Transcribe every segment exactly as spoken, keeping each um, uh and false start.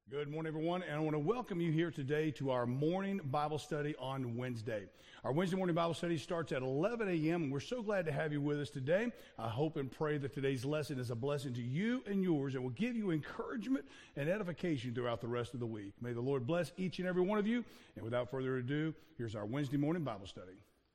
Good morning, everyone, and I want to welcome you here today to our morning Bible study on Wednesday. Our Wednesday morning Bible study starts at eleven a.m., and we're so glad to have you with us today. I hope and pray that today's lesson is a blessing to you and yours and will give you encouragement and edification throughout the rest of the week. May the Lord bless each and every one of you, and without further ado, here's our Wednesday morning Bible study.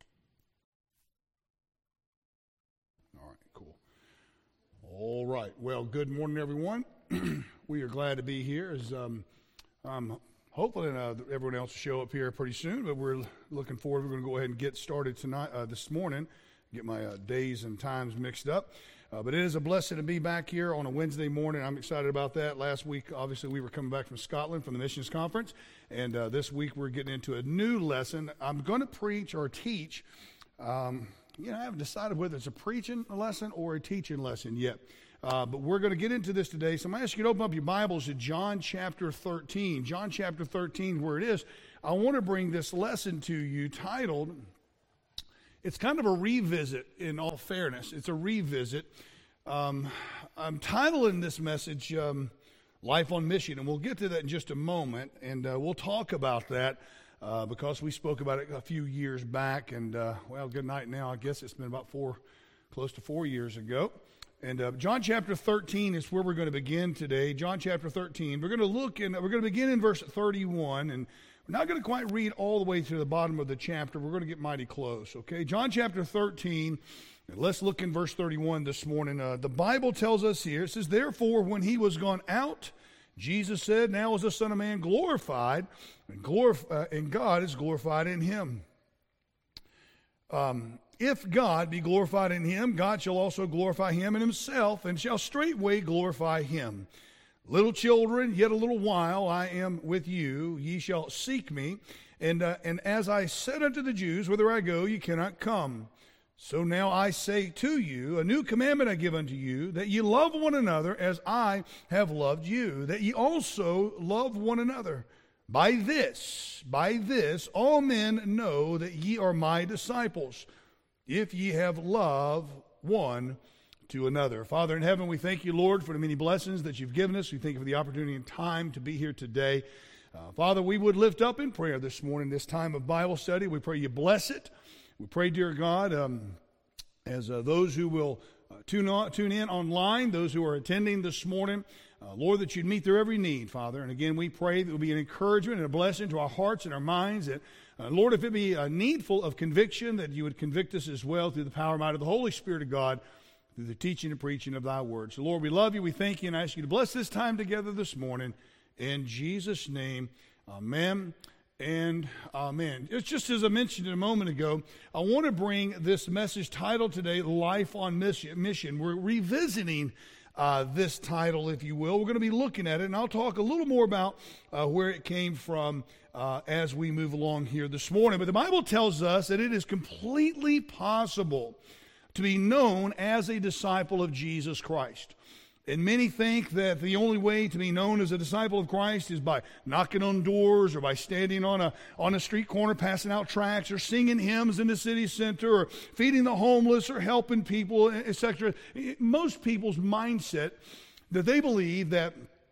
All right, cool. All right, well, good morning, everyone. We are glad to be here. As um, I'm hoping uh, everyone else will show up here pretty soon, but we're looking forward. We're going to go ahead and get started tonight, uh, this morning, get my uh, days and times mixed up. Uh, but it is a blessing to be back here on a Wednesday morning. I'm excited about that. Last week, obviously, we were coming back from Scotland from the Missions Conference, and uh, this week we're getting into a new lesson. I'm going to preach or teach. Um, you know, I haven't decided whether it's a preaching lesson or a teaching lesson yet. Uh, but we're going to get into this today. So I'm going to ask you to open up your Bibles to John chapter thirteen. John chapter thirteen, where it is. I want to bring this lesson to you titled, it's kind of a revisit in all fairness. It's a revisit. Um, I'm titling this message, um, Life on Mission, and we'll get to that in just a moment. And uh, we'll talk about that uh, because we spoke about it a few years back. And, uh, well, good night now. I guess it's been about four, close to four years ago. And uh, John chapter thirteen is where we're going to begin today. John chapter thirteen. We're going to look in, we're going to begin in verse thirty-one, and we're not going to quite read all the way to the bottom of the chapter. We're going to get mighty close, okay? John chapter thirteen, and let's look in verse thirty-one this morning. Uh, the Bible tells us here, it says, "Therefore, when he was gone out, Jesus said, Now is the Son of Man glorified, and, glorif- uh, and God is glorified in him." Um... If God be glorified in him, God shall also glorify him in himself, and shall straightway glorify him. Little children, yet a little while I am with you. Ye shall seek me. And, uh, and as I said unto the Jews, whither I go, ye cannot come. So now I say to you, a new commandment I give unto you, that ye love one another as I have loved you, that ye also love one another. By this, by this, all men know that ye are my disciples, if ye have love one to another. Father in heaven, we thank you, Lord, for the many blessings that you've given us. We thank you for the opportunity and time to be here today. Uh, Father, we would lift up in prayer this morning, this time of Bible study. We pray you bless it. We pray, dear God, um, as uh, those who will uh, tune, on, tune in online, those who are attending this morning, uh, Lord, that you'd meet their every need, Father. And again, we pray that it will be an encouragement and a blessing to our hearts and our minds, that Uh, Lord, if it be uh, needful of conviction, that you would convict us as well through the power and might of the Holy Spirit of God, through the teaching and preaching of thy word. So, Lord, we love you, we thank you, and I ask you to bless this time together this morning. In Jesus' name, amen and amen. It's just as I mentioned a moment ago, I want to bring this message titled today, Life on Mission. We're revisiting Uh, this title, if you will. We're going to be looking at it, and I'll talk a little more about uh, where it came from uh, as we move along here this morning. But the Bible tells us that it is completely possible to be known as a disciple of Jesus Christ. And many think that the only way to be known as a disciple of Christ is by knocking on doors or by standing on a on a street corner passing out tracts or singing hymns in the city center or feeding the homeless or helping people, et cetera. Most people's mindset that they believe that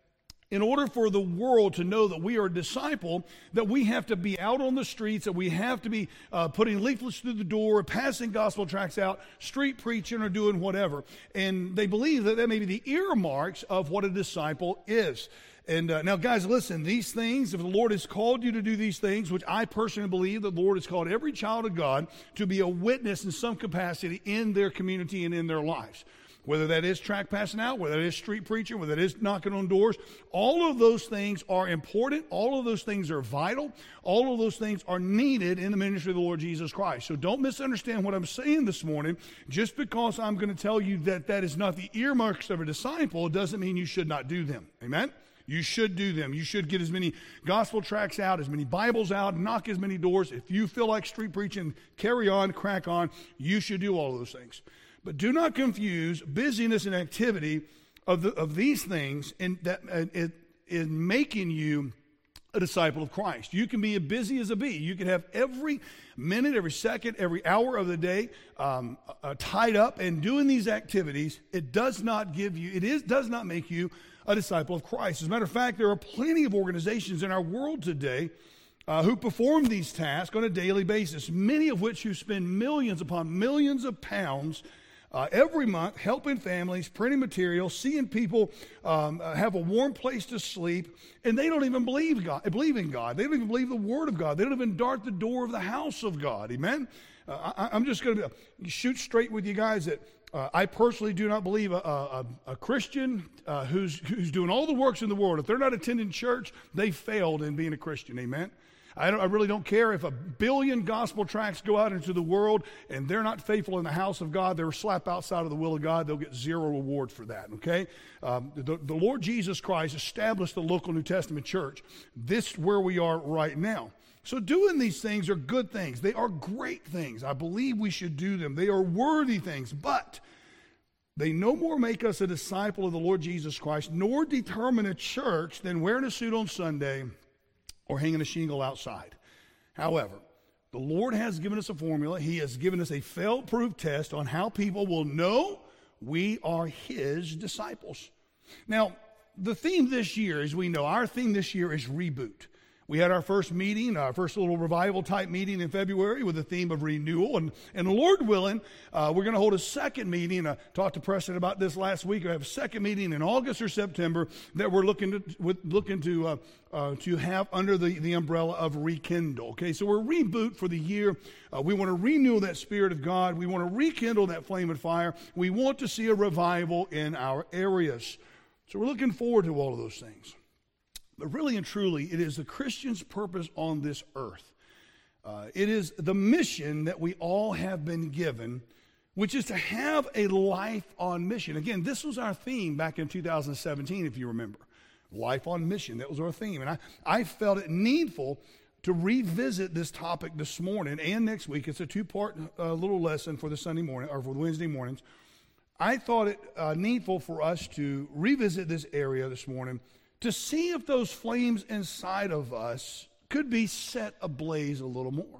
in order for the world to know that we are a disciple, that we have to be out on the streets, that we have to be uh, putting leaflets through the door, passing gospel tracts out, street preaching, or doing whatever. And they believe that that may be the earmarks of what a disciple is. And uh, now, guys, listen, these things, if the Lord has called you to do these things, which I personally believe the Lord has called every child of God to be a witness in some capacity in their community and in their lives. Whether that is tract passing out, whether that is street preaching, whether that is knocking on doors, all of those things are important. All of those things are vital. All of those things are needed in the ministry of the Lord Jesus Christ. So don't misunderstand what I'm saying this morning. Just because I'm going to tell you that that is not the earmarks of a disciple doesn't mean you should not do them. Amen? You should do them. You should get as many gospel tracts out, as many Bibles out, knock as many doors. If you feel like street preaching, carry on, crack on. You should do all of those things. But do not confuse busyness and activity of the, of these things in that uh, it, in making you a disciple of Christ. You can be as busy as a bee. You can have every minute, every second, every hour of the day um, uh, tied up and doing these activities. It does not give you, it is does not make you a disciple of Christ. As a matter of fact, there are plenty of organizations in our world today uh, who perform these tasks on a daily basis, many of which who spend millions upon millions of pounds uh, every month helping families, printing material, seeing people um, uh, have a warm place to sleep, and they don't even believe God, believe in God. They don't even believe the Word of God. They don't even dart the door of the house of God. Amen? Uh, I, I'm just going to shoot straight with you guys that uh, I personally do not believe a, a, a Christian uh, who's, who's doing all the works in the world, if they're not attending church, they failed in being a Christian. Amen? I, don't, I really don't care if a billion gospel tracts go out into the world and they're not faithful in the house of God. They're slapped outside of the will of God. They'll get zero reward for that, okay? Um, the, the Lord Jesus Christ established the local New Testament church. This is where we are right now. So doing these things are good things. They are great things. I believe we should do them. They are worthy things, but they no more make us a disciple of the Lord Jesus Christ, nor determine a church than wearing a suit on Sunday or hanging a shingle outside. However, the Lord has given us a formula. He has given us a fail-proof test on how people will know we are His disciples. Now, the theme this year, as we know, our theme this year is reboot. We had our first meeting, our first little revival-type meeting in February with the theme of renewal. And, and Lord willing, uh, we're going to hold a second meeting. I talked to Preston about this last week. We have a second meeting in August or September that we're looking to with, looking to uh, uh, to have under the, the umbrella of Rekindle. Okay, so we're reboot for the year. Uh, we want to renew that Spirit of God. We want to rekindle that flame of fire. We want to see a revival in our areas. So we're looking forward to all of those things. But really and truly, it is the Christian's purpose on this earth. Uh, it is the mission that we all have been given, which is to have a life on mission. Again, this was our theme back in two thousand seventeen, if you remember. Life on mission, that was our theme. And I, I felt it needful to revisit this topic this morning and next week. It's a two-part uh, little lesson for the Sunday morning, or for the Wednesday mornings. I thought it uh, needful for us to revisit this area this morning to see if those flames inside of us could be set ablaze a little more.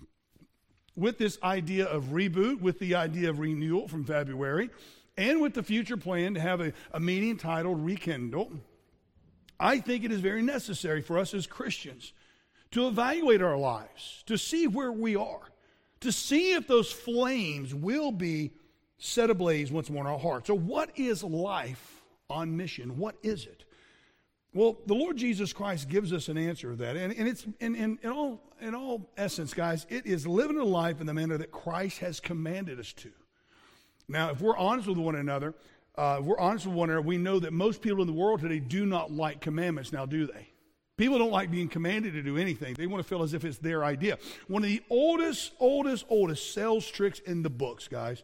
With this idea of reboot, with the idea of renewal from February, and with the future plan to have a, a meeting titled Rekindle, I think it is very necessary for us as Christians to evaluate our lives, to see where we are, to see if those flames will be set ablaze once more in our hearts. So what is life on mission? What is it? Well, the Lord Jesus Christ gives us an answer to that. And, and it's in, in, in, all, in all essence, guys, it is living a life in the manner that Christ has commanded us to. Now, if we're honest with one another, uh, if we're honest with one another, we know that most people in the world today do not like commandments now, do they? People don't like being commanded to do anything. They want to feel as if it's their idea. One of the oldest, oldest, oldest sales tricks in the books, guys,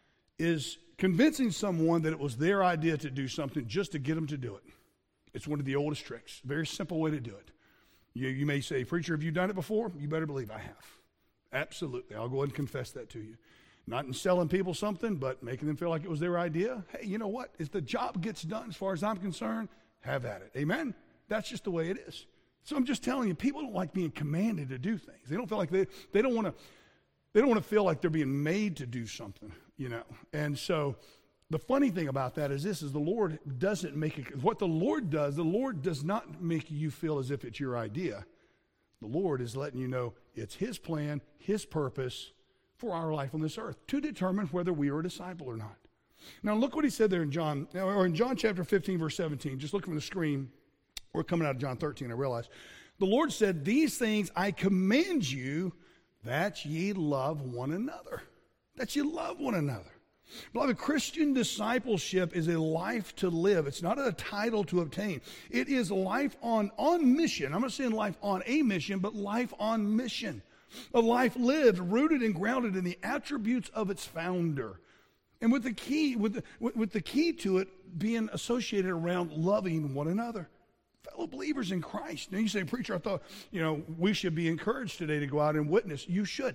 is convincing someone that it was their idea to do something just to get them to do it. It's one of the oldest tricks. Very simple way to do it. You, you may say, preacher, have you done it before? You better believe I have. Absolutely. I'll go ahead and confess that to you. Not in selling people something, but making them feel like it was their idea. Hey, you know what? If the job gets done, as far as I'm concerned, have at it. Amen? That's just the way it is. So I'm just telling you, people don't like being commanded to do things. They don't feel like they, they don't want to, they don't want to feel like they're being made to do something, you know. And so the funny thing about that is this, is the Lord doesn't make it, what the Lord does, the Lord does not make you feel as if it's your idea. The Lord is letting you know it's His plan, His purpose for our life on this earth to determine whether we are a disciple or not. Now look what He said there in John, or in John chapter fifteen, verse seventeen. Just look from the screen. We're coming out of John thirteen, I realize. The Lord said, these things I command you that ye love one another. That you love one another. Beloved, Christian discipleship is a life to live. It's not a title to obtain. It is life on, on mission. I'm not saying life on a mission, but life on mission. A life lived, rooted and grounded in the attributes of its founder. And with the key, with the, with, with the key to it being associated around loving one another. Fellow believers in Christ. Now you say, preacher, I thought, you know, we should be encouraged today to go out and witness. You should.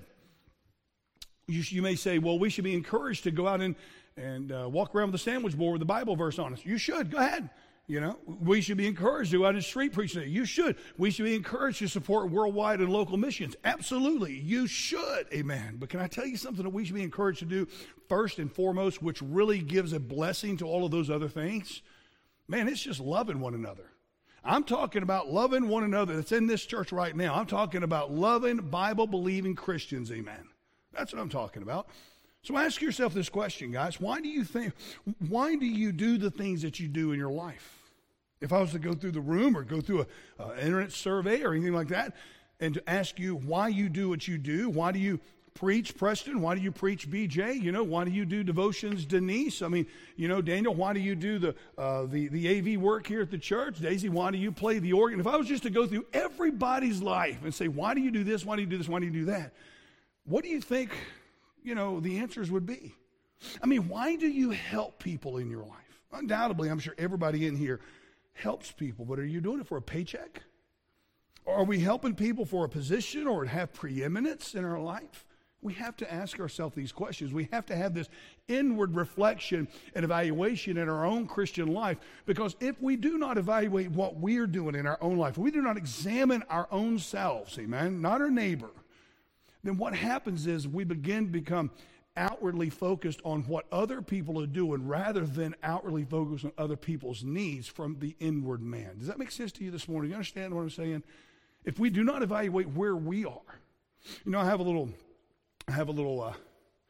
You, you may say, well, we should be encouraged to go out and, and uh, walk around with a sandwich board with a Bible verse on us. You should. Go ahead. You know, we should be encouraged to go out and street preach today. You should. We should be encouraged to support worldwide and local missions. Absolutely. You should. Amen. But can I tell you something that we should be encouraged to do first and foremost, which really gives a blessing to all of those other things? Man, it's just loving one another. I'm talking about loving one another that's in this church right now. I'm talking about loving Bible-believing Christians, amen. That's what I'm talking about. So ask yourself this question, guys. Why do you think, why do you do the things that you do in your life? If I was to go through the room or go through an uh, internet survey or anything like that, and to ask you why you do what you do, why do you preach, Preston? Why do you preach, B J? You know, why do you do devotions, Denise? I mean, you know, Daniel, why do you do the uh, the the A V work here at the church? Daisy, why do you play the organ? If I was just to go through everybody's life and say, why do you do this? Why do you do this? Why do you do that? What do you think, you know, the answers would be? I mean, why do you help people in your life? Undoubtedly, I'm sure everybody in here helps people, but are you doing it for a paycheck? Or are we helping people for a position or have preeminence in our life? We have to ask ourselves these questions. We have to have this inward reflection and evaluation in our own Christian life, because if we do not evaluate what we're doing in our own life, if we do not examine our own selves, amen, not our neighbor, then what happens is we begin to become outwardly focused on what other people are doing rather than outwardly focused on other people's needs from the inward man. Does that make sense to you this morning? You understand what I'm saying? If we do not evaluate where we are, you know, I have a little, I have a little, uh,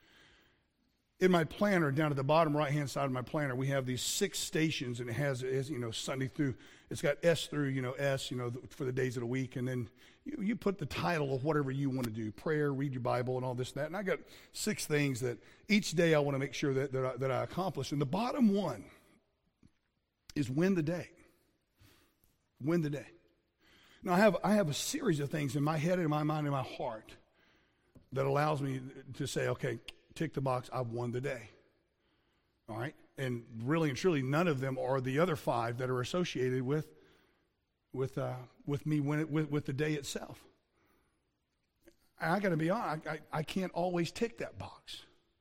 in my planner, down at the bottom right-hand side of my planner, we have these six stations, and it has, it has, you know, Sunday through, it's got S through, you know, S, you know, for the days of the week, and then you, you put the title of whatever you want to do, prayer, read your Bible, and all this and that, and I got six things that each day I want to make sure that, that, I, that I accomplish, and the bottom one is win the day. Win the day. Now, I have, I have a series of things in my head, in my mind, in my heart that allows me to say, okay, tick the box, I've won the day. All right? And really and truly, none of them are the other five that are associated with with uh, with me when it, with, with the day itself. And I got to be honest, I, I, I can't always tick that box.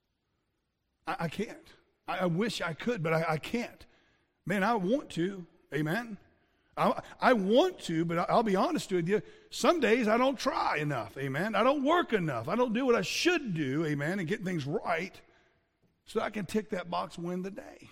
I, I can't. I, I wish I could, but I, I can't. Man, I want to. Amen? I, I want to, but I'll be honest with you, some days I don't try enough, amen. I don't work enough. I don't do what I should do, amen, and get things right so I can tick that box, win the day.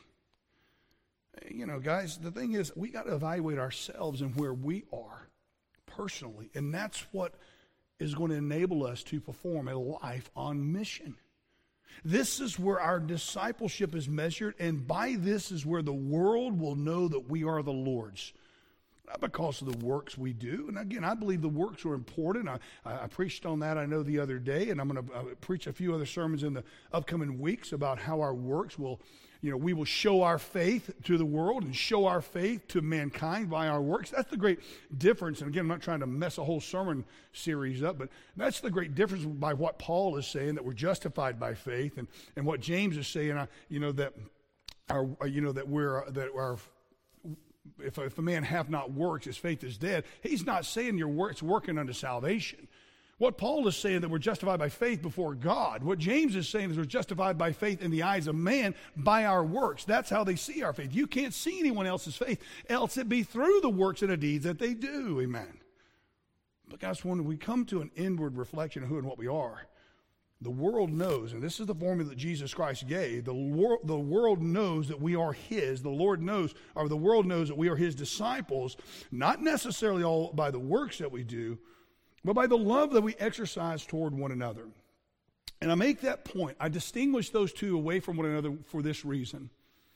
You know, guys, the thing is, we got to evaluate ourselves and where we are personally, and that's what is going to enable us to perform a life on mission. This is where our discipleship is measured, and by this is where the world will know that we are the Lord's. Not because of the works we do. And again, I believe the works are important. I, I preached on that, I know, the other day, and I'm going to uh, preach a few other sermons in the upcoming weeks about how our works will, you know, we will show our faith to the world and show our faith to mankind by our works. That's the great difference. And again, I'm not trying to mess a whole sermon series up, but that's the great difference by what Paul is saying, that we're justified by faith, and, and what James is saying, uh, you know, that our, you know, that we're, that our, If, if a man have not works, his faith is dead. He's not saying your works working unto salvation. What Paul is saying, that we're justified by faith before God. What James is saying is we're justified by faith in the eyes of man by our works. That's how they see our faith. You can't see anyone else's faith, else it be through the works and the deeds that they do. Amen. But guys, when we come to an inward reflection of who and what we are, the world knows, and this is the formula that Jesus Christ gave, the, wor- the world knows that we are His. The Lord knows, or the world knows that we are His disciples, not necessarily all by the works that we do, but by the love that we exercise toward one another. And I make that point. I distinguish those two away from one another for this reason.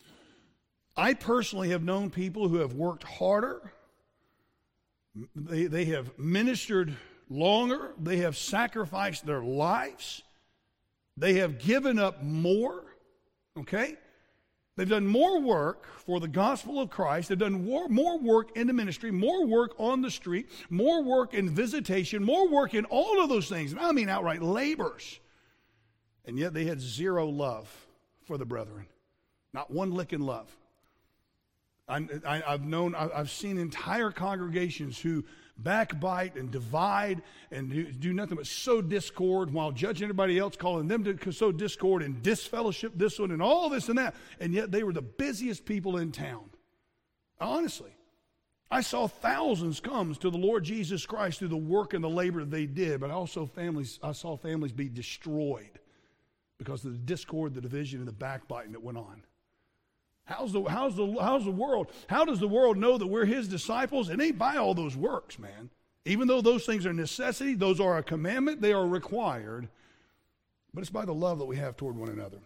I personally have known people who have worked harder. They, they have ministered longer. They have sacrificed their lives. They have given up more, okay? They've done more work for the gospel of Christ. They've done more, more work in the ministry, more work on the street, more work in visitation, more work in all of those things. And I mean outright labors. And yet they had zero love for the brethren. Not one lick in love. I, I, I've known, I've seen entire congregations who backbite and divide and do, do nothing but sow discord while judging everybody else, calling them to sow discord and disfellowship this one and all this and that. And yet they were the busiest people in town. Honestly, I saw thousands come to the Lord Jesus Christ through the work and the labor they did, but also families, I saw families be destroyed because of the discord, the division, and the backbiting that went on. How's the, how's the, how's the world? How does the world know that we're his disciples? It ain't by all those works, man. Even though those things are necessity, those are a commandment, they are required. But it's by the love that we have toward one another.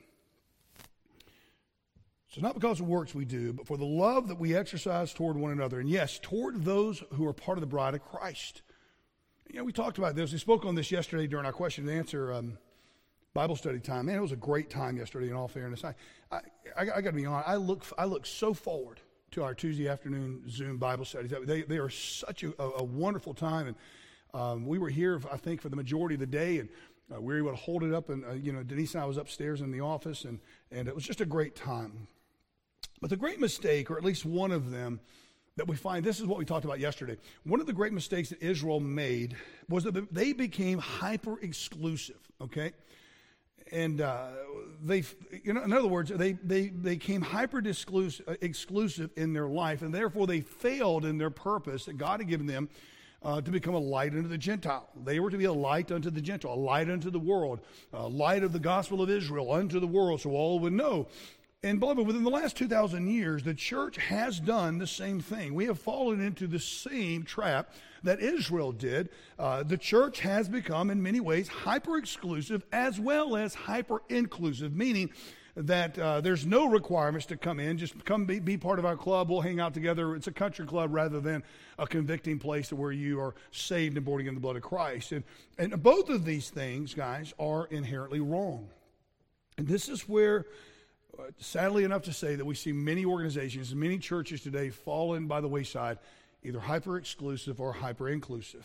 So not because of works we do, but for the love that we exercise toward one another. And yes, toward those who are part of the bride of Christ. You know, we talked about this. We spoke on this yesterday during our question and answer um, Bible study time. Man, it was a great time yesterday, in all fairness. I, I, I, I got to be honest, I look, I look so forward to our Tuesday afternoon Zoom Bible studies. They, they are such a, a wonderful time. And um, we were here, I think, for the majority of the day, and uh, we were able to hold it up. And, uh, you know, Denise and I was upstairs in the office, and, and it was just a great time. But the great mistake, or at least one of them, that we find, this is what we talked about yesterday. One of the great mistakes that Israel made was that they became hyper-exclusive, okay? And uh, they, you know, in other words, they they they became hyper-exclusive exclusive in their life, and therefore they failed in their purpose that God had given them uh, to become a light unto the Gentile. They were to be a light unto the Gentile, a light unto the world, a light of the gospel of Israel unto the world, so all would know. And beloved, within the last two thousand years, the church has done the same thing. We have fallen into the same trap that Israel did. Uh, the church has become, in many ways, hyper-exclusive as well as hyper-inclusive, meaning that uh, there's no requirements to come in. Just come be, be part of our club. We'll hang out together. It's a country club rather than a convicting place where you are saved and born again in the blood of Christ. And, and both of these things, guys, are inherently wrong. And this is where, Uh, sadly enough to say, that we see many organizations, many churches today fallen by the wayside, either hyper-exclusive or hyper-inclusive.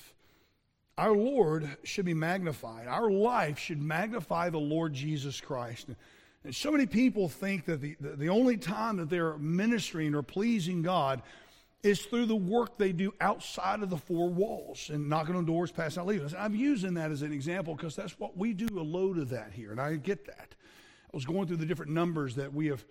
Our Lord should be magnified. Our life should magnify the Lord Jesus Christ. And, and so many people think that the, the, the only time that they're ministering or pleasing God is through the work they do outside of the four walls and knocking on doors, passing out leaflets. I'm using that as an example because that's what we do, a load of that here, and I get that. I was going through the different numbers that we have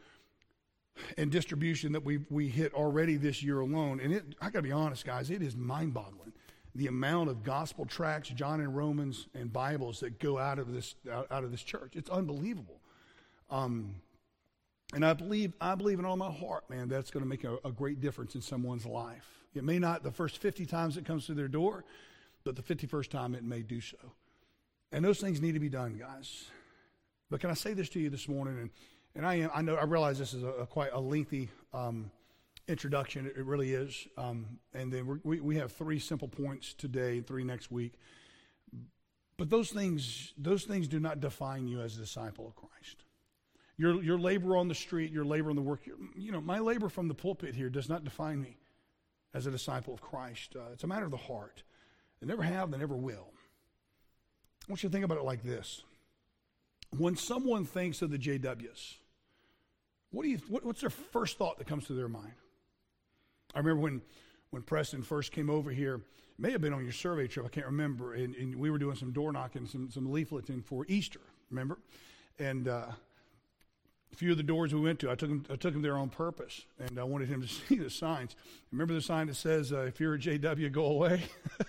in distribution that we we hit already this year alone. And it, I got to be honest, guys, it is mind-boggling. The amount of gospel tracts, John and Romans, and Bibles that go out of this out, out of this church. It's unbelievable. Um, and I believe I believe in all my heart, man, that's going to make a, a great difference in someone's life. It may not the first fifty times it comes through their door, but the fifty-first time it may do so. And those things need to be done, guys. But can I say this to you this morning? And, and I am, I know, I realize this is a, a quite a lengthy um, introduction. It, it really is. Um, and then we're, we we have three simple points today, three next week. But those things, those things do not define you as a disciple of Christ. Your your labor on the street, your labor on the work, your, you know, my labor from the pulpit here does not define me as a disciple of Christ. Uh, it's a matter of the heart. They never have, they never will. I want you to think about it like this. When someone thinks of the J Ws, what do you? What, what's their first thought that comes to their mind? I remember when, when Preston first came over here, it may have been on your survey trip, I can't remember, and, and we were doing some door knocking, some, some leafleting for Easter, remember? And uh, a few of the doors we went to, I took him, I took him there on purpose, and I wanted him to see the signs. Remember the sign that says, uh, if you're a J W, go away?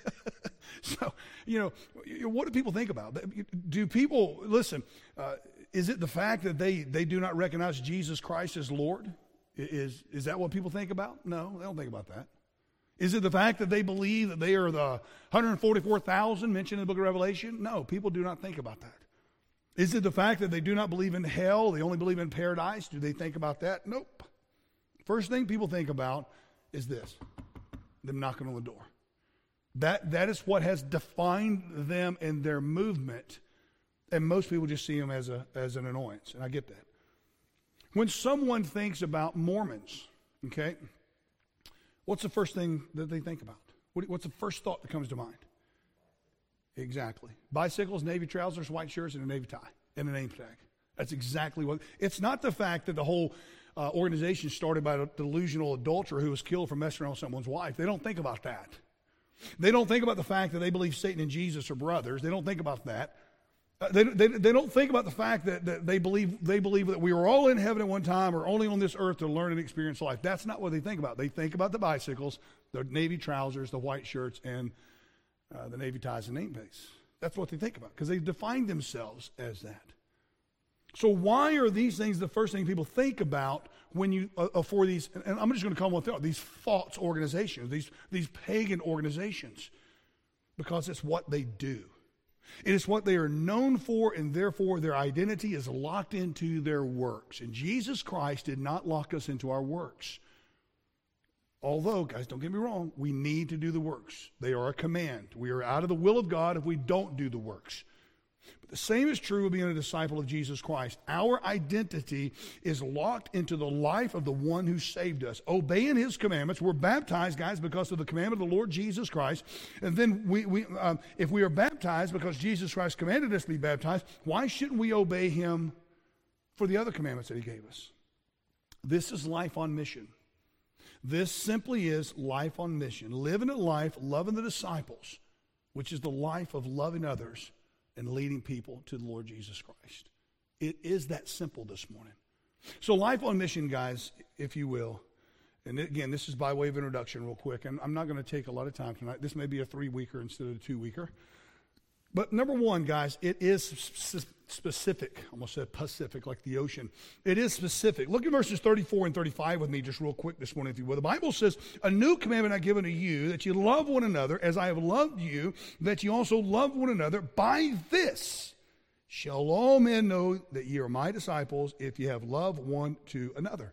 So, you know, what do people think about? Do people, listen, uh, is it the fact that they, they do not recognize Jesus Christ as Lord? Is, is that what people think about? No, they don't think about that. Is it the fact that they believe that they are the one hundred forty-four thousand mentioned in the book of Revelation? No, people do not think about that. Is it the fact that they do not believe in hell, they only believe in paradise? Do they think about that? Nope. First thing people think about is this, them knocking on the door. That that is what has defined them in their movement, and most people just see them as a as an annoyance, and I get that. When someone thinks about Mormons, okay, what's the first thing that they think about? What, what's the first thought that comes to mind? Exactly, bicycles, navy trousers, white shirts, and a navy tie, and a name tag. That's exactly what. It's not the fact that the whole uh, organization started by a delusional adulterer who was killed for messing around with someone's wife. They don't think about that. They don't think about the fact that they believe Satan and Jesus are brothers. They don't think about that. Uh, they, they, they don't think about the fact that, that they believe they believe that we were all in heaven at one time or only on this earth to learn and experience life. That's not what they think about. They think about the bicycles, the navy trousers, the white shirts, and uh, the navy ties and name tags. That's what they think about because they define themselves as that. So why are these things the first thing people think about when you uh, for these, and I'm just going to call them what these false organizations, these these pagan organizations, because it's what they do. It is what they are known for, and therefore their identity is locked into their works. And Jesus Christ did not lock us into our works. Although, guys, don't get me wrong, we need to do the works. They are a command. We are out of the will of God if we don't do the works. But the same is true of being a disciple of Jesus Christ. Our identity is locked into the life of the one who saved us. Obeying his commandments. We're baptized, guys, because of the commandment of the Lord Jesus Christ. And then we, we um, if we are baptized because Jesus Christ commanded us to be baptized, why shouldn't we obey him for the other commandments that he gave us? This is life on mission. This simply is life on mission. Living a life, loving the disciples, which is the life of loving others and leading people to the Lord Jesus Christ. It is that simple this morning. So life on mission, guys, if you will. And again, this is by way of introduction real quick. And I'm not going to take a lot of time tonight. This may be a three-weeker instead of a two-weeker. But number one, guys, it is specific. I almost said Pacific, like the ocean. It is specific. Look at verses thirty-four and thirty-five with me just real quick this morning, if you will. The Bible says, a new commandment I give unto you, that you love one another as I have loved you, that you also love one another. By this shall all men know that ye are my disciples, if ye have love one to another.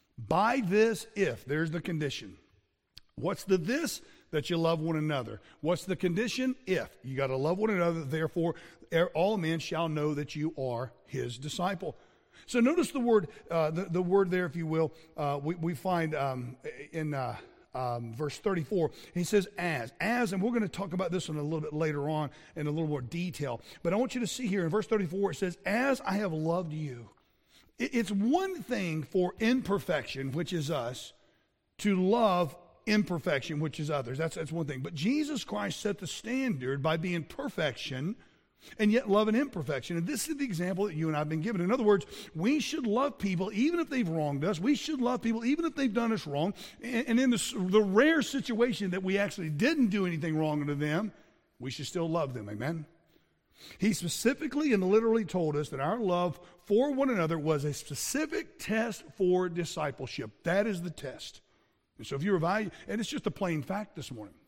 By this, if. There's the condition. What's the this? That you love one another. What's the condition? If. You got to love one another, therefore all men shall know that you are his disciple. So notice the word, uh, the, the word there, if you will, uh, we, we find um, in uh, um, verse thirty-four, he says as. As, and we're going to talk about this one a little bit later on in a little more detail. But I want you to see here in verse thirty-four, it says, as I have loved you. It, it's one thing for imperfection, which is us, to love imperfection, which is others. That's, that's one thing. But Jesus Christ set the standard by being perfection and yet love and imperfection. And this is the example that you and I have been given. In other words, we should love people even if they've wronged us. We should love people even if they've done us wrong. And, and in the, the rare situation that we actually didn't do anything wrong to them, we should still love them. Amen? He specifically and literally told us that our love for one another was a specific test for discipleship. That is the test. And so if you're evaluating, and it's just a plain fact this morning.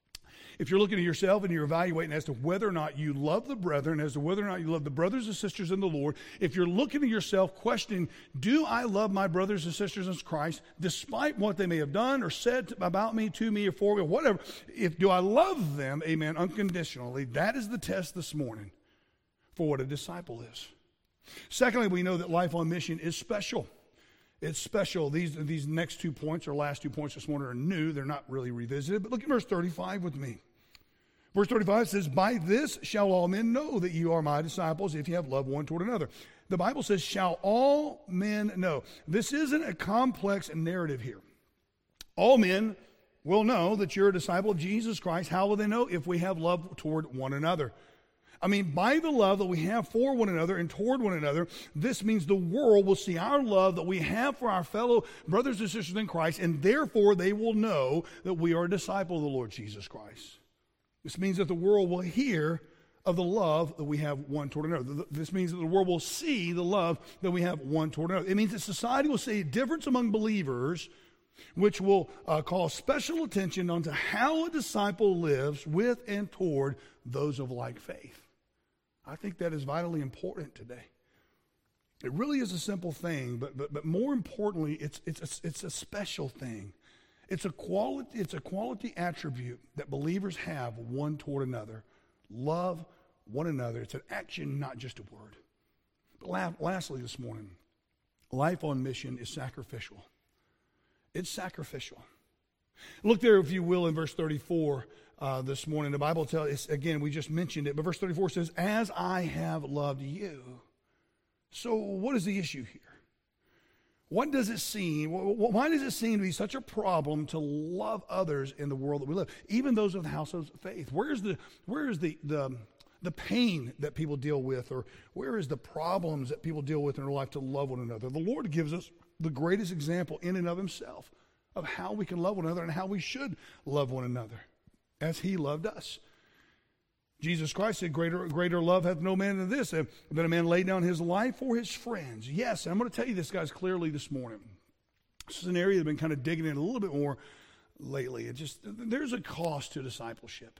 If you're looking at yourself and you're evaluating as to whether or not you love the brethren, as to whether or not you love the brothers and sisters in the Lord, if you're looking at yourself questioning, do I love my brothers and sisters in Christ despite what they may have done or said about me, to me, or for me, or whatever, if do I love them, amen, unconditionally, that is the test this morning for what a disciple is. Secondly, we know that life on mission is special. It's special. These, these next two points, or last two points this morning, are new. They're not really revisited. But look at verse thirty-five with me. Verse thirty-five says, by this shall all men know that you are my disciples, if you have love one toward another. The Bible says, shall all men know. This isn't a complex narrative here. All men will know that you're a disciple of Jesus Christ. How will they know? If we have love toward one another. I mean, by the love that we have for one another and toward one another, this means the world will see our love that we have for our fellow brothers and sisters in Christ, and therefore they will know that we are a disciple of the Lord Jesus Christ. This means that the world will hear of the love that we have one toward another. This means that the world will see the love that we have one toward another. It means that society will see a difference among believers, which will uh, call special attention onto how a disciple lives with and toward those of like faith. I think that is vitally important today. It really is a simple thing, but but but more importantly, it's it's a, it's a special thing. It's a quality it's a quality attribute that believers have one toward another. Love one another. It's an action, not just a word. But lastly, this morning, life on mission is sacrificial. It's sacrificial. Look there, if you will, in verse thirty-four. Uh, this morning, the Bible tells us, again, we just mentioned it, but verse thirty-four says, as I have loved you. So what is the issue here? What does it seem, why does it seem to be such a problem to love others in the world that we live, even those of the house of faith? Where is the, where is the, the, the pain that people deal with, or where is the problems that people deal with in their life to love one another? The Lord gives us the greatest example in and of himself of how we can love one another and how we should love one another, as he loved us. Jesus Christ said, greater, greater love hath no man than this, than a man lay down his life for his friends. Yes, and I'm going to tell you this, guys, clearly this morning. This is an area I've been kind of digging in a little bit more lately. It just, there's a cost to discipleship.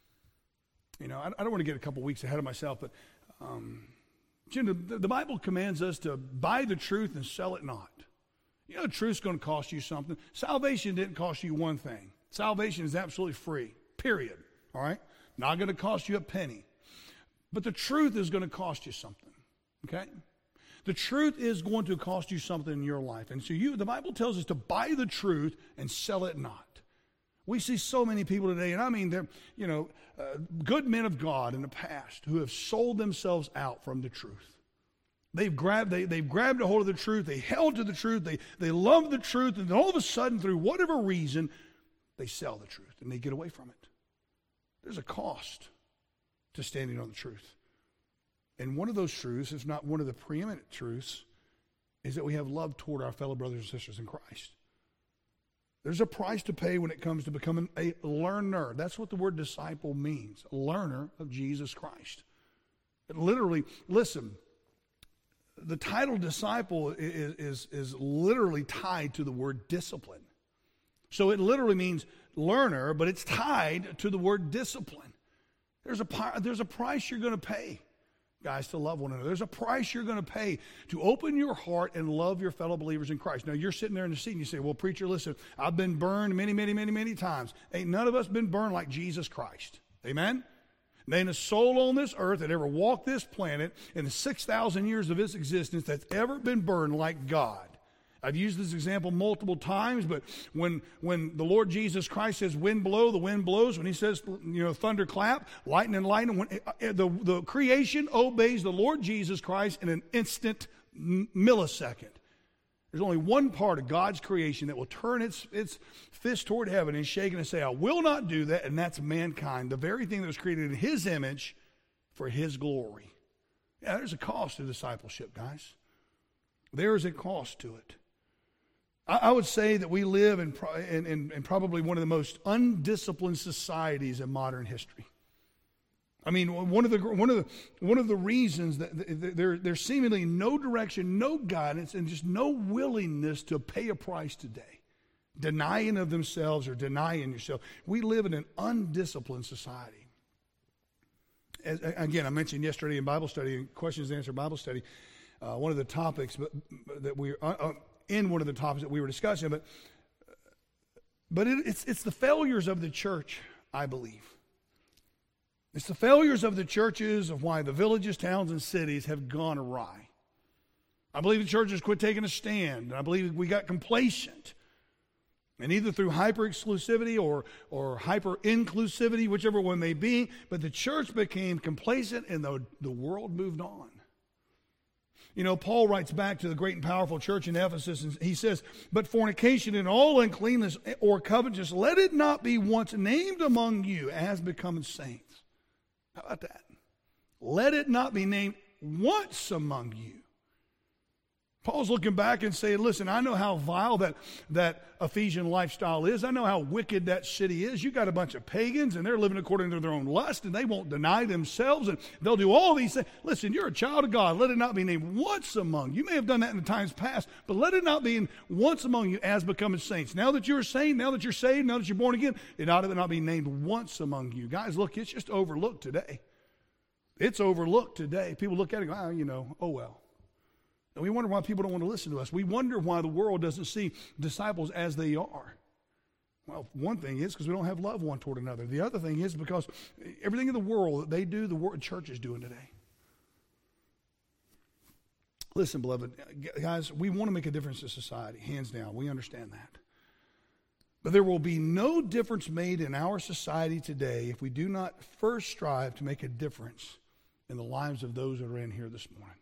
You know, I, I don't want to get a couple weeks ahead of myself, but um, you know, the, the Bible commands us to buy the truth and sell it not. You know, the truth's going to cost you something. Salvation didn't cost you one thing. Salvation is absolutely free, period. All right? Not going to cost you a penny. But the truth is going to cost you something, okay? The truth is going to cost you something in your life. And so you, the Bible tells us to buy the truth and sell it not. We see so many people today, and I mean, they're, you know, uh, good men of God in the past who have sold themselves out from the truth. They've grabbed, they, they've grabbed a hold of the truth, they held to the truth, they, they love the truth, and then all of a sudden, through whatever reason, they sell the truth and they get away from it. There's a cost to standing on the truth. And one of those truths, if not one of the preeminent truths, is that we have love toward our fellow brothers and sisters in Christ. There's a price to pay when it comes to becoming a learner. That's what the word disciple means, a learner of Jesus Christ. It literally, listen, the title disciple is, is, is literally tied to the word discipline. So it literally means learner, but it's tied to the word discipline. There's a, there's a price you're going to pay, guys, to love one another. There's a price you're going to pay to open your heart and love your fellow believers in Christ. Now, you're sitting there in the seat and you say, well, preacher, listen, I've been burned many, many, many, many times. Ain't none of us been burned like Jesus Christ. Amen? There ain't a soul on this earth that ever walked this planet in the six thousand years of its existence that's ever been burned like God. I've used this example multiple times, but when when the Lord Jesus Christ says wind blow, the wind blows. When he says, you know, thunder clap, lightning, lightning, when, uh, the, the creation obeys the Lord Jesus Christ in an instant millisecond. There's only one part of God's creation that will turn its, its fist toward heaven and shake and say, I will not do that, and that's mankind, the very thing that was created in his image for his glory. Yeah, there's a cost to discipleship, guys. There is a cost to it. I would say that we live in, in, in, in probably one of the most undisciplined societies in modern history. I mean, one of the one of the one of the reasons that there there's seemingly no direction, no guidance, and just no willingness to pay a price today, denying of themselves or denying yourself. We live in an undisciplined society. As, again, I mentioned yesterday in Bible study, questions and answer Bible study, uh, one of the topics that we uh, uh, in one of the topics that we were discussing, but but it, it's it's the failures of the church, I believe. It's the failures of the churches of why the villages, towns, and cities have gone awry. I believe the churches quit taking a stand. I believe we got complacent. And either through hyper-exclusivity or, or hyper-inclusivity, whichever one may be, but the church became complacent and the, the world moved on. You know, Paul writes back to the great and powerful church in Ephesus, and he says, but fornication and all uncleanness or covetousness, let it not be once named among you as becoming saints. How about that? Let it not be named once among you. Paul's looking back and saying, listen, I know how vile that, that Ephesian lifestyle is. I know how wicked that city is. You got a bunch of pagans, and they're living according to their own lust, and they won't deny themselves, and they'll do all these things. Listen, you're a child of God. Let it not be named once among you. You may have done that in the times past, but let it not be once among you as becoming saints. Now that you're a saint, now that you're saved, now that you're born again, it ought to not be named once among you. Guys, look, it's just overlooked today. It's overlooked today. People look at it and go, oh, you know, oh well. And we wonder why people don't want to listen to us. We wonder why the world doesn't see disciples as they are. Well, one thing is because we don't have love one toward another. The other thing is because everything in the world that they do, the world, church is doing today. Listen, beloved, guys, we want to make a difference in society, hands down. We understand that. But there will be no difference made in our society today if we do not first strive to make a difference in the lives of those that are in here this morning.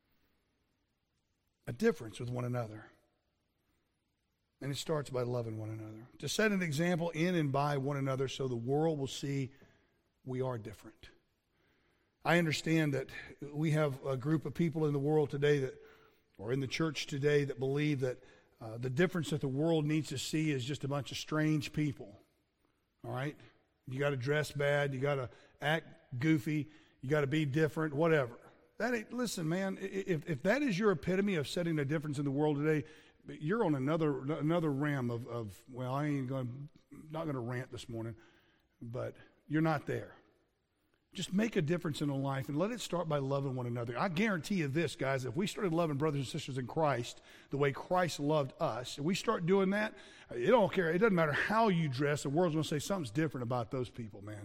A difference with one another. And it starts by loving one another. To set an example in and by one another so the world will see we are different. I understand that we have a group of people in the world today that, or in the church today, that believe that uh, the difference that the world needs to see is just a bunch of strange people. All right? You got to dress bad. You got to act goofy. You got to be different, whatever. That ain't, listen, man, if, if that is your epitome of setting a difference in the world today, you're on another another ram of, of well, I ain't going, not going to rant this morning, but you're not there. Just make a difference in a life and let it start by loving one another. I guarantee you this, guys, if we started loving brothers and sisters in Christ the way Christ loved us, if we start doing that, it don't care. It doesn't matter how you dress. The world's going to say something's different about those people, man.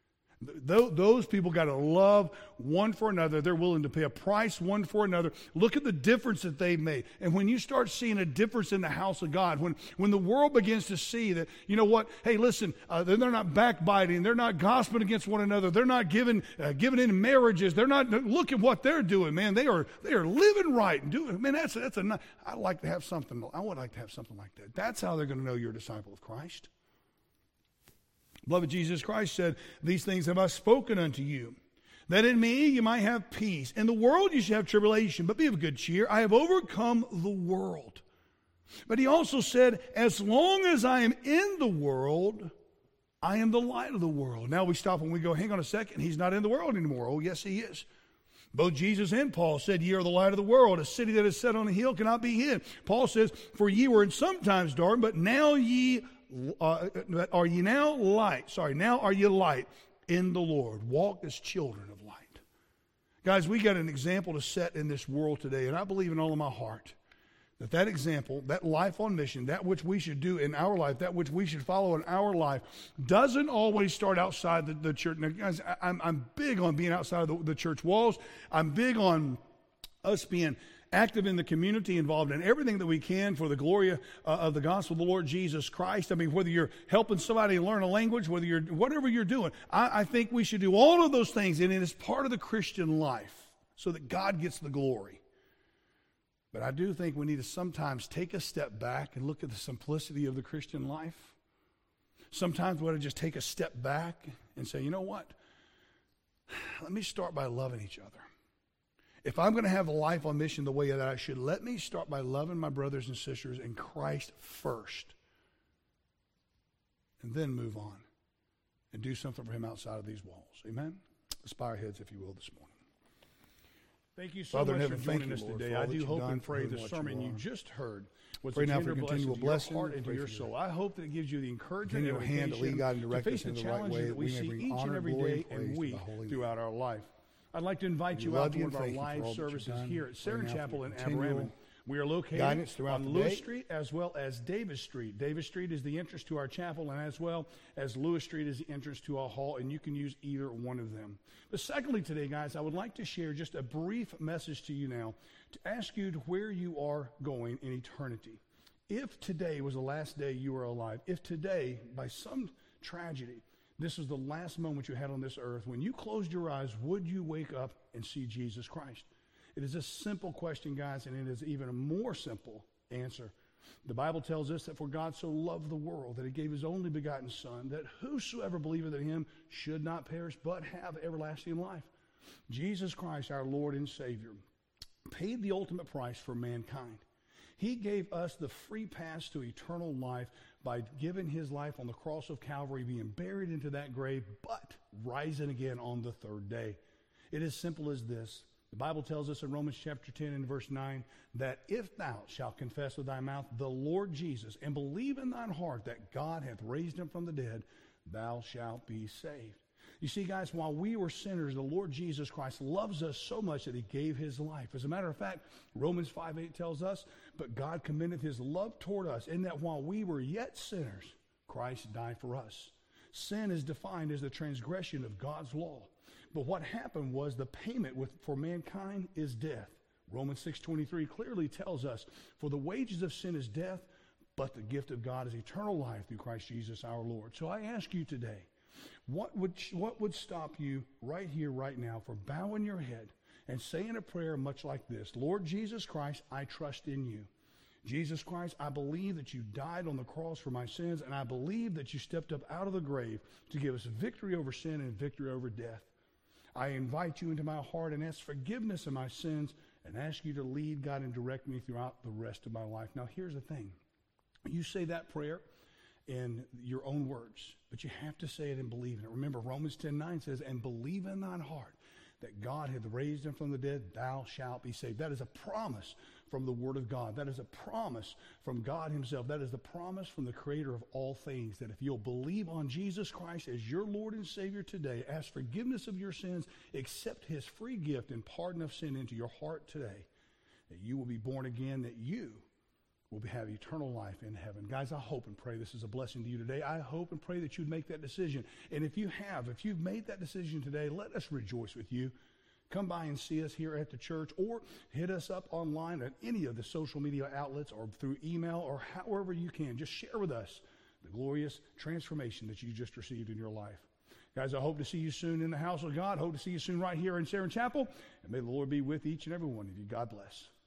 Those people got to love one for another. They're willing to pay a price one for another. Look at the difference that they've made. And when you start seeing a difference in the house of God, when, when the world begins to see that, you know what, hey, listen, uh, they're not backbiting. They're not gossiping against one another. They're not giving uh, giving in marriages. They're not, look at what they're doing, man. They are they are living right and doing, man, that's, that's a, I'd like to have something, I would like to have something like that. That's how they're going to know you're a disciple of Christ. Beloved, Jesus Christ said, these things have I spoken unto you, that in me you might have peace. In the world you shall have tribulation, but be of good cheer. I have overcome the world. But he also said, as long as I am in the world, I am the light of the world. Now we stop and we go, hang on a second, he's not in the world anymore. Oh, yes, he is. Both Jesus and Paul said, ye are the light of the world. A city that is set on a hill cannot be hid. Paul says, for ye were in sometimes dark, but now ye Uh, are ye now light? Sorry, now are you light in the Lord. Walk as children of light. Guys, we got an example to set in this world today, and I believe in all of my heart that that example, that life on mission, that which we should do in our life, that which we should follow in our life, doesn't always start outside the, the church. Now, guys, I, I'm, I'm big on being outside of the, the church walls. I'm big on us being active in the community, involved in everything that we can for the glory uh, of the gospel of the Lord Jesus Christ. I mean, whether you're helping somebody learn a language, whether you're, whatever you're doing, I, I think we should do all of those things, and it is part of the Christian life so that God gets the glory. But I do think we need to sometimes take a step back and look at the simplicity of the Christian life. Sometimes we ought to just take a step back and say, you know what? Let me start by loving each other. If I'm going to have a life on mission the way that I should, let me start by loving my brothers and sisters in Christ first. And then move on and do something for him outside of these walls. Amen? Let's bow our heads, if you will, this morning. Thank you so Father much in heaven, for joining thank us you, Lord, today. for all I that do you've hope done, and pray for the what sermon you you are. just heard was Pray a now for tender blessing continual to your blessing. heart and to Pray your for soul. your I hope that it gives you the encouragement and continual hand to lead, education guide, and direct to us face the in the right challenges way, that that we we may see bring each and honor, every glory, day and and praise to week the holy name. throughout our life. I'd like to invite We you love out to you one of and our thank you for live all that you've services done. here at Pray Sarah now for Chapel in continual Aberraman. We are located guidance throughout on the Lewis day. Street as well as Davis Street. Davis Street is the entrance to our chapel, and as well as Lewis Street is the entrance to our hall, and you can use either one of them. But secondly today, guys, I would like to share just a brief message to you now to ask you to where you are going in eternity. If today was the last day you were alive, if today, by some tragedy, this was the last moment you had on this earth, when you closed your eyes, would you wake up and see Jesus Christ? It is a simple question, guys, and it is even a more simple answer. The Bible tells us that for God so loved the world that he gave his only begotten Son, that whosoever believeth in him should not perish but have everlasting life. Jesus Christ, our Lord and Savior, paid the ultimate price for mankind. He gave us the free pass to eternal life by giving his life on the cross of Calvary, being buried into that grave, but rising again on the third day. It is simple as this. The Bible tells us in Romans chapter ten and verse nine that if thou shalt confess with thy mouth the Lord Jesus and believe in thine heart that God hath raised him from the dead, thou shalt be saved. You see, guys, while we were sinners, the Lord Jesus Christ loves us so much that he gave his life. As a matter of fact, Romans five eight tells us, but God commendeth his love toward us in that while we were yet sinners, Christ died for us. Sin is defined as the transgression of God's law. But what happened was the payment with, for mankind is death. Romans six twenty-three clearly tells us, for the wages of sin is death, but the gift of God is eternal life through Christ Jesus our Lord. So I ask you today, what would, what would stop you right here, right now, from bowing your head and saying a prayer much like this? Lord Jesus Christ, I trust in you. Jesus Christ, I believe that you died on the cross for my sins, and I believe that you stepped up out of the grave to give us victory over sin and victory over death. I invite you into my heart and ask forgiveness of my sins and ask you to lead, God, and direct me throughout the rest of my life. Now, here's the thing. You say that prayer in your own words, but you have to say it and believe in it. Remember, Romans ten nine says, and believe in thine heart that God hath raised him from the dead, thou shalt be saved. That is a promise from the Word of God. That is a promise from God himself. That is the promise from the Creator of all things, that if you'll believe on Jesus Christ as your Lord and Savior today, ask forgiveness of your sins, accept his free gift and pardon of sin into your heart today, that you will be born again, that you will have eternal life in heaven. Guys, I hope and pray this is a blessing to you today. I hope and pray that you'd make that decision. And if you have, if you've made that decision today, let us rejoice with you. Come by and see us here at the church, or hit us up online at any of the social media outlets or through email, or however you can. Just share with us the glorious transformation that you just received in your life. Guys, I hope to see you soon in the house of God. Hope to see you soon right here in Sharon Chapel. And may the Lord be with each and every one of you. God bless.